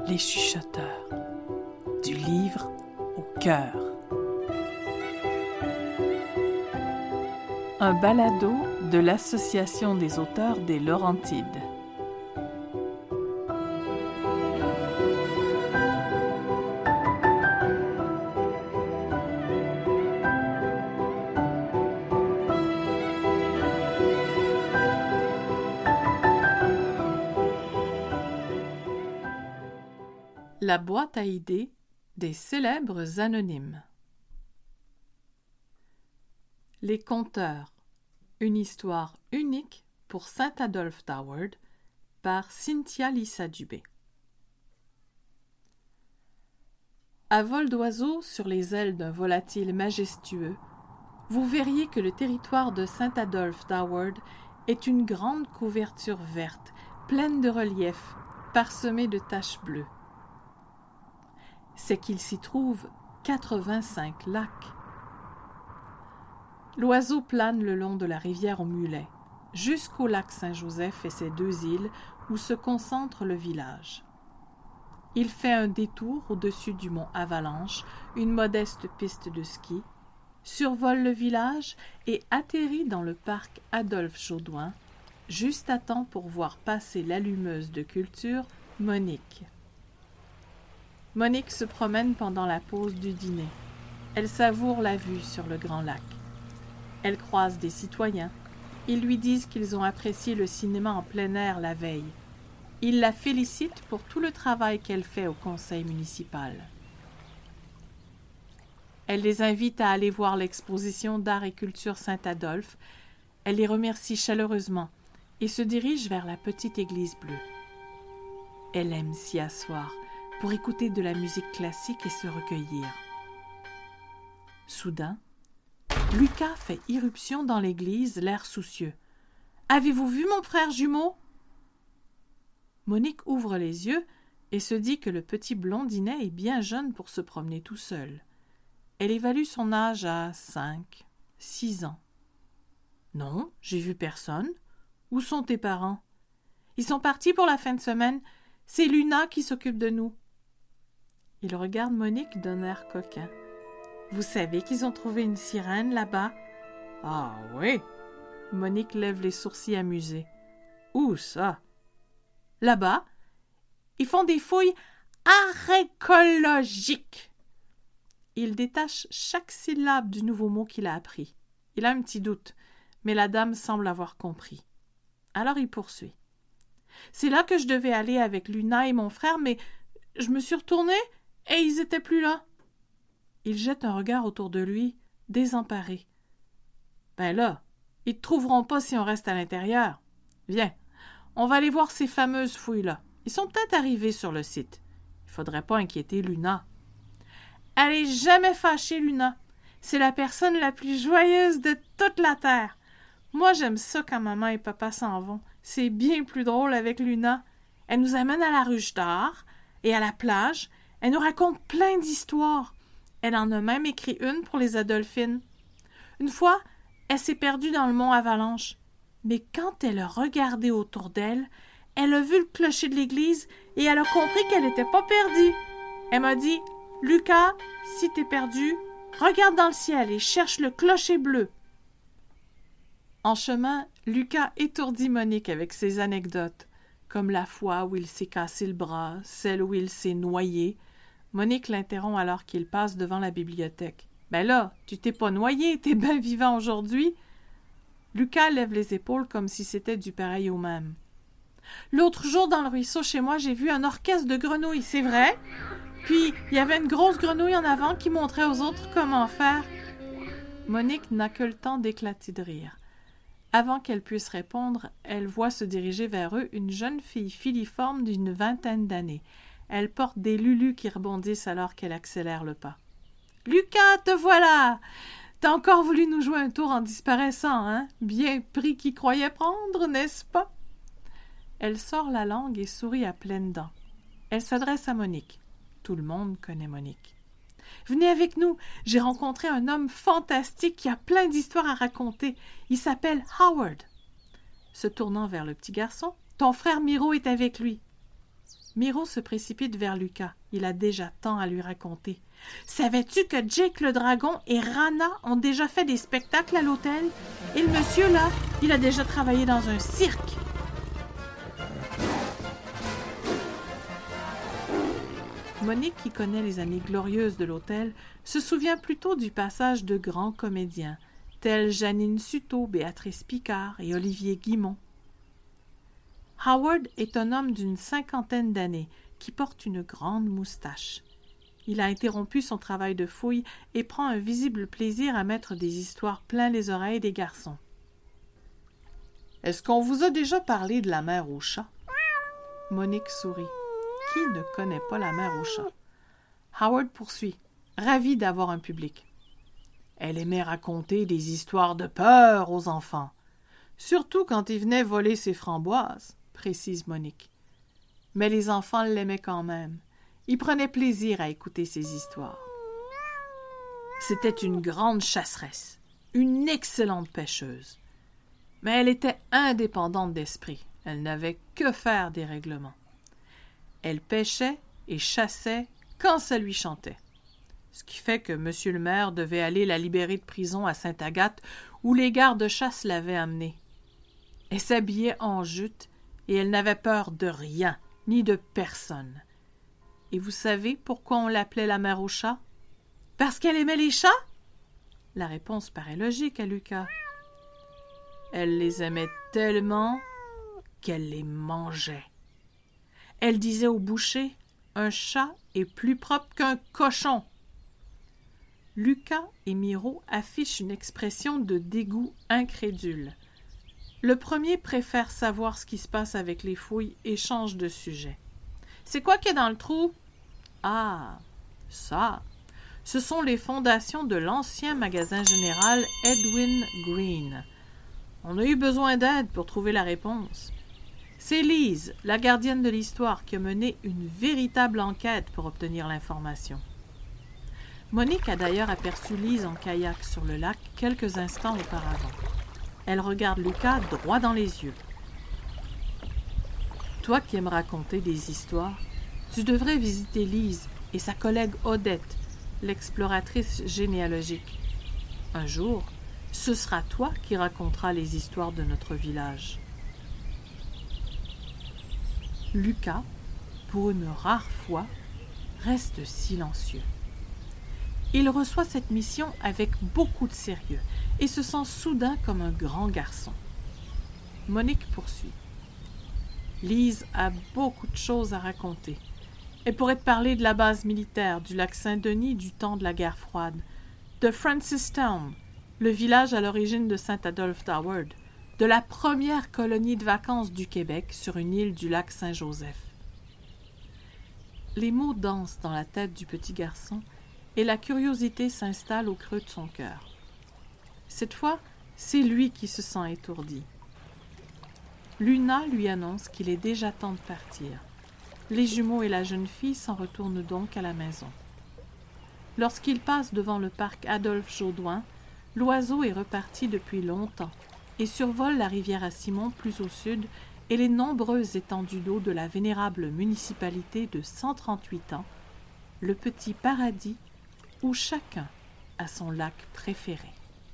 les chuchoteurs, du livre au cœur. Un balado de l'Association des auteurs des Laurentides. La boîte à idées des célèbres anonymes. Les Conteurs, une histoire unique pour Saint-Adolphe d'Howard par Cynthia Lissa Dubé. À vol d'oiseau sur les ailes d'un volatile majestueux, vous verriez que le territoire de Saint-Adolphe d'Howard est une grande couverture verte, pleine de reliefs, parsemée de taches bleues. C'est qu'il s'y trouve 85 lacs. L'oiseau plane le long de la rivière aux Mulets, jusqu'au lac Saint-Joseph et ses 2 îles où se concentre le village. Il fait un détour au-dessus du mont Avalanche, une modeste piste de ski, survole le village et atterrit dans le parc Adolphe-Jaudoin, juste à temps pour voir passer l'allumeuse de culture Monique. Monique se promène pendant la pause du dîner. Elle savoure la vue sur le grand lac. Elle croise des citoyens. Ils lui disent qu'ils ont apprécié le cinéma en plein air la veille. Ils la félicitent pour tout le travail qu'elle fait au conseil municipal. Elle les invite à aller voir l'exposition d'art et culture Saint-Adolphe. Elle les remercie chaleureusement et se dirige vers la petite église bleue. Elle aime s'y asseoir pour écouter de la musique classique et se recueillir. Soudain, Lucas fait irruption dans l'église, l'air soucieux. « Avez-vous vu mon frère jumeau ?» Monique ouvre les yeux et se dit que le petit blondinet est bien jeune pour se promener tout seul. Elle évalue son âge à 5, 6 ans. « Non, j'ai vu personne. Où sont tes parents? »« Ils sont partis pour la fin de semaine. C'est Luna qui s'occupe de nous. » Il regarde Monique d'un air coquin. « Vous savez qu'ils ont trouvé une sirène là-bas? »« Ah oui !» Monique lève les sourcils amusés. « Où ça? »« Là-bas. Ils font des fouilles archéologiques. » Il détache chaque syllabe du nouveau mot qu'il a appris. Il a un petit doute, mais la dame semble avoir compris. Alors il poursuit. « C'est là que je devais aller avec Luna et mon frère, mais je me suis retournée et ils étaient plus là. » Il jette un regard autour de lui, désemparé. « Ben là, ils te trouveront pas si on reste à l'intérieur. Viens, on va aller voir ces fameuses fouilles-là. Ils sont peut-être arrivés sur le site. Il faudrait pas inquiéter Luna. » Elle est jamais fâchée, Luna. C'est la personne la plus joyeuse de toute la terre. Moi, j'aime ça quand maman et papa s'en vont. C'est bien plus drôle avec Luna. Elle nous amène à la ruche d'art et à la plage. Elle nous raconte plein d'histoires. Elle en a même écrit une pour les Adolphines. Une fois, elle s'est perdue dans le mont Avalanche. Mais quand elle a regardé autour d'elle, elle a vu le clocher de l'église et elle a compris qu'elle n'était pas perdue. Elle m'a dit « Lucas, si t'es perdu, regarde dans le ciel et cherche le clocher bleu. » En chemin, Lucas étourdit Monique avec ses anecdotes, comme la fois où il s'est cassé le bras, celle où il s'est noyé. Monique l'interrompt alors qu'il passe devant la bibliothèque. « Ben là, tu t'es pas noyé, t'es bien vivant aujourd'hui. » Lucas lève les épaules comme si c'était du pareil au même. « L'autre jour, dans le ruisseau chez moi, j'ai vu un orchestre de grenouilles, c'est vrai? Puis, il y avait une grosse grenouille en avant qui montrait aux autres comment faire. » Monique n'a que le temps d'éclater de rire. Avant qu'elle puisse répondre, elle voit se diriger vers eux une jeune fille filiforme d'une 20aine d'années. Elle porte des lulus qui rebondissent alors qu'elle accélère le pas. « Lucas, te voilà! T'as encore voulu nous jouer un tour en disparaissant, hein? Bien pris qui croyait prendre, n'est-ce pas? » Elle sort la langue et sourit à pleines dents. Elle s'adresse à Monique. Tout le monde connaît Monique. « Venez avec nous, j'ai rencontré un homme fantastique qui a plein d'histoires à raconter. Il s'appelle Howard. » Se tournant vers le petit garçon, « Ton frère Miro est avec lui. » Miro se précipite vers Lucas. Il a déjà tant à lui raconter. « Savais-tu que Jake le dragon et Rana ont déjà fait des spectacles à l'hôtel? Et le monsieur, là, il a déjà travaillé dans un cirque! » Monique, qui connaît les années glorieuses de l'hôtel, se souvient plutôt du passage de grands comédiens, tels Janine Suto, Béatrice Picard et Olivier Guimont. Howard est un homme d'une 50aine d'années qui porte une grande moustache. Il a interrompu son travail de fouille et prend un visible plaisir à mettre des histoires plein les oreilles des garçons. « Est-ce qu'on vous a déjà parlé de la mère au chat? » Monique sourit. Qui ne connaît pas la mère au chat? Howard poursuit, ravi d'avoir un public. Elle aimait raconter des histoires de peur aux enfants, surtout quand ils venaient voler ses framboises, précise Monique. Mais les enfants l'aimaient quand même. Ils prenaient plaisir à écouter ses histoires. C'était une grande chasseresse, une excellente pêcheuse. Mais elle était indépendante d'esprit. Elle n'avait que faire des règlements. Elle pêchait et chassait quand ça lui chantait. Ce qui fait que M. le maire devait aller la libérer de prison à Sainte-Agathe, où les gardes-chasse l'avaient amenée. Elle s'habillait en jute et elle n'avait peur de rien, ni de personne. Et vous savez pourquoi on l'appelait la mère au chat? Parce qu'elle aimait les chats? La réponse paraît logique à Lucas. Elle les aimait tellement qu'elle les mangeait. Elle disait au boucher, « Un chat est plus propre qu'un cochon. » Lucas et Miro affichent une expression de dégoût incrédule. Le premier préfère savoir ce qui se passe avec les fouilles et change de sujet. « C'est quoi qui est dans le trou? »« Ah, ça, ce sont les fondations de l'ancien magasin général Edwin Green. On a eu besoin d'aide pour trouver la réponse. » C'est Lise, la gardienne de l'histoire, qui a mené une véritable enquête pour obtenir l'information. Monique a d'ailleurs aperçu Lise en kayak sur le lac quelques instants auparavant. Elle regarde Lucas droit dans les yeux. « Toi qui aimes raconter des histoires, tu devrais visiter Lise et sa collègue Odette, l'exploratrice généalogique. Un jour, ce sera toi qui raconteras les histoires de notre village. » Lucas, pour une rare fois, reste silencieux. Il reçoit cette mission avec beaucoup de sérieux et se sent soudain comme un grand garçon. Monique poursuit. Lise a beaucoup de choses à raconter. Elle pourrait te parler de la base militaire du lac Saint-Denis du temps de la guerre froide, de Francistown, le village à l'origine de Saint-Adolphe d'Howard, de la première colonie de vacances du Québec sur une île du lac Saint-Joseph. Les mots dansent dans la tête du petit garçon et la curiosité s'installe au creux de son cœur. Cette fois, c'est lui qui se sent étourdi. Luna lui annonce qu'il est déjà temps de partir. Les jumeaux et la jeune fille s'en retournent donc à la maison. Lorsqu'ils passent devant le parc Adolphe-Jaudoin, l'oiseau est reparti depuis longtemps et survole la rivière à Simon plus au sud et les nombreuses étendues d'eau de la vénérable municipalité de 138 ans, le petit paradis où chacun a son lac préféré.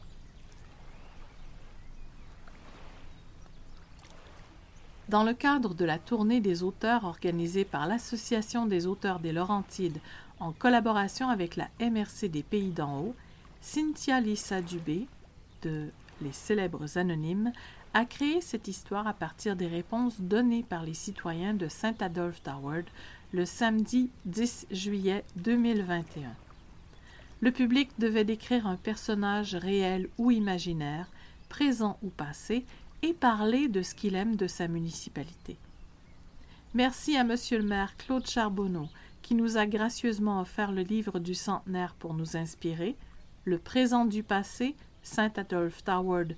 Dans le cadre de la tournée des auteurs organisée par l'Association des auteurs des Laurentides en collaboration avec la MRC des Pays d'en Haut, Cynthia Lissa Dubé, de Les Célèbres Anonymes, a créé cette histoire à partir des réponses données par les citoyens de Saint-Adolphe d'Howard le samedi 10 juillet 2021. Le public devait décrire un personnage réel ou imaginaire, présent ou passé, et parler de ce qu'il aime de sa municipalité. Merci à Monsieur le maire Claude Charbonneau, qui nous a gracieusement offert le livre du centenaire pour nous inspirer, Le présent du passé, Saint-Adolphe d'Howard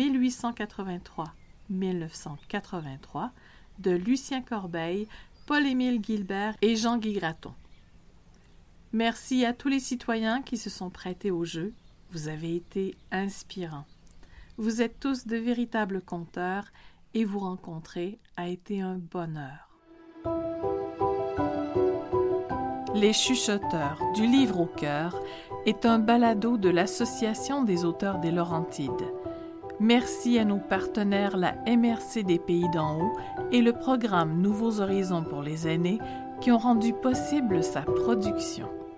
1883-1983, de Lucien Corbeil, Paul-Émile Gilbert et Jean-Guy Graton. Merci à tous les citoyens qui se sont prêtés au jeu. Vous avez été inspirants. Vous êtes tous de véritables conteurs et vous rencontrer a été un bonheur. Les Chuchoteurs du livre au cœur est un balado de l'Association des auteurs des Laurentides. Merci à nos partenaires la MRC des Pays d'en haut et le programme Nouveaux Horizons pour les aînés qui ont rendu possible sa production.